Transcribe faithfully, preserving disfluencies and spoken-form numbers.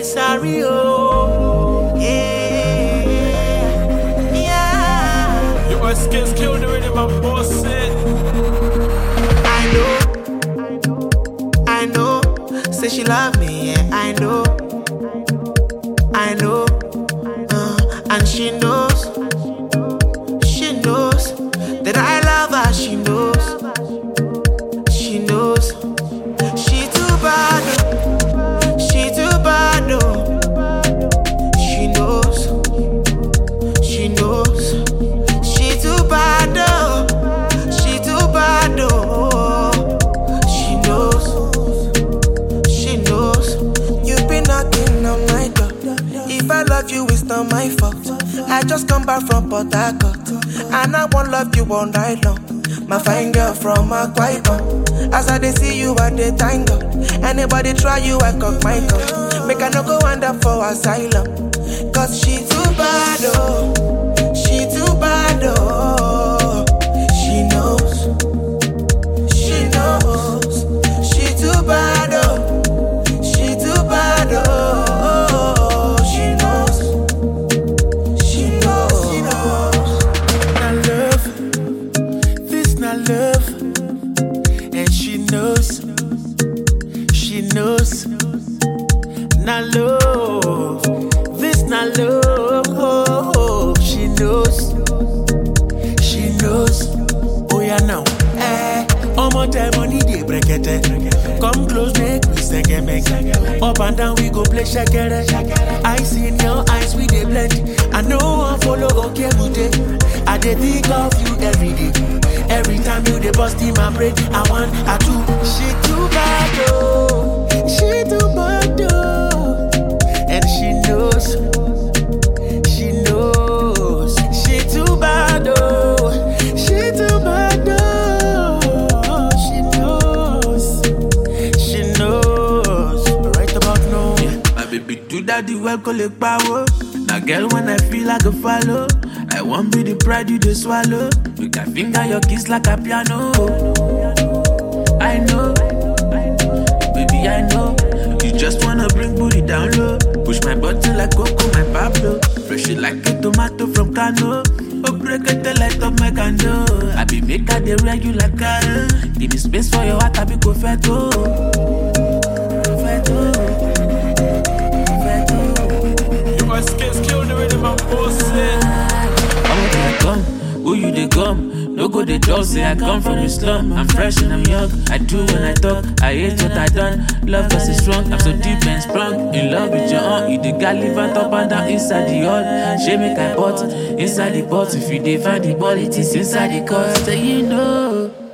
sorry, oh. Yeah, yeah. Your skills killed already, my boss said. I know, I know. Say she love me, yeah, I know. I know, uh, and she knows, she knows that I love her, she knows, she knows. She too bad, oh. She too bad, oh. She knows, she knows. She too bad, oh. She too bad, oh. She knows, she knows. You've been knocking on my door. If I love you, it's not my fault. I just come back from Port Harcourt, and I won't love you all night long. My fine girl from Akwa Ibom. As I dey see you, I dey thank God. Anybody try you, I cock my gun. Make I no go end up for asylum. Cause she too bad, oh. She too bad, oh. She knows, she knows. She too bad, oh. She too bad, oh. She knows, she knows, she knows. Now love, this not love, and she knows, she knows. Now love, this not love, she knows, she knows. Oh yeah now, eh, all my time money dey break it. Come close, make we sing make. Up and down we go play shakere. I see in your eyes we dey blend. I know I follow okay today. I dey think of you every day. Every time you dey bust in my brain, I want, I do. She too bad, oh. She too bad, oh. And she knows, she knows. She too bad, oh. She too bad, oh. She knows, she knows. Right about now, yeah. My baby do that the well collect power. Now girl when I feel like a follow, I won't be the pride you just swallow. You can finger your kiss like a piano. I know, baby I know. You just wanna bring booty down low. Push my button like Coco, my Pablo. Fresh it like a tomato from Kano. Oh break it the light of my candle. I be make her the regular like Karen. Give me space for your heart, I be confetto. Confetto. Your skills killed already, my boss said. Oh, there I come, who you they come? No go they talk, say I come from the slum. I'm fresh and I'm young, I do when I talk. I hate what I done, love us is strong. I'm so deep and sprung, in love with your aunt. You the guy live on top and down inside the yard. She make I pot, inside the pot. If you dey find the ball, it is inside the court. So you know